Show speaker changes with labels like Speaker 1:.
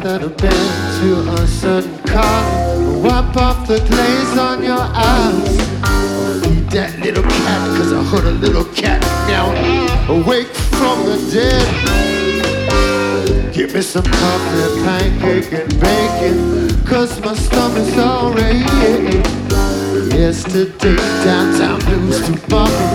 Speaker 1: that'll bend to a certain color. Wipe off the glaze on your eyes. Feed that little cat, cause I heard a little cat meow. Awake from the dead. Give me some coffee, pancake and bacon, cause my stomach's already. Yesterday, downtown blues, tomorrow